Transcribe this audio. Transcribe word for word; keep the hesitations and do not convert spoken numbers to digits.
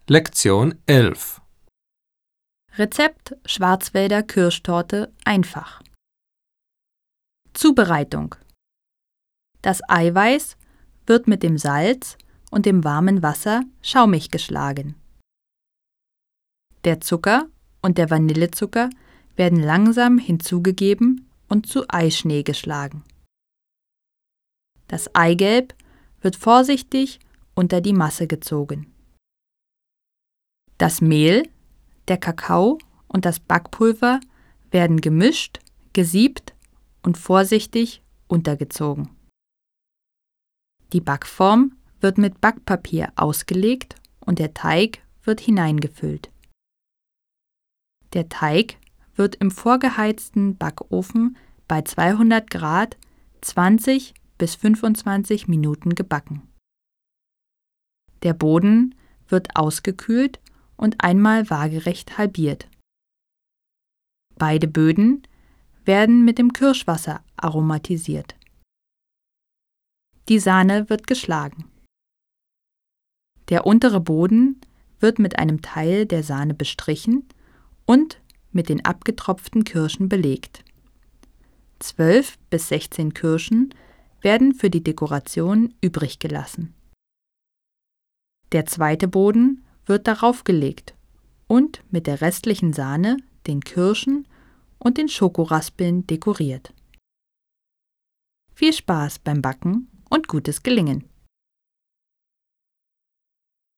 Lektion elf. Rezept Schwarzwälder Kirschtorte einfach. Zubereitung: Das Eiweiß wird mit dem Salz und dem warmen Wasser schaumig geschlagen. Der Zucker und der Vanillezucker werden langsam hinzugegeben und zu Eischnee geschlagen. Das Eigelb wird vorsichtig unter die Masse gezogen. Das Mehl, der Kakao und das Backpulver werden gemischt, gesiebt und vorsichtig untergezogen. Die Backform wird mit Backpapier ausgelegt und der Teig wird hineingefüllt. Der Teig wird im vorgeheizten Backofen bei zweihundert Grad zwanzig bis fünfundzwanzig Minuten gebacken. Der Boden wird ausgekühlt und einmal waagerecht halbiert. Beide Böden werden mit dem Kirschwasser aromatisiert. Die Sahne wird geschlagen. Der untere Boden wird mit einem Teil der Sahne bestrichen und mit den abgetropften Kirschen belegt. Zwölf bis sechzehn Kirschen werden für die Dekoration übrig gelassen. Der zweite Boden wird darauf gelegt und mit der restlichen Sahne, den Kirschen und den Schokoraspeln dekoriert. Viel Spaß beim Backen und gutes Gelingen!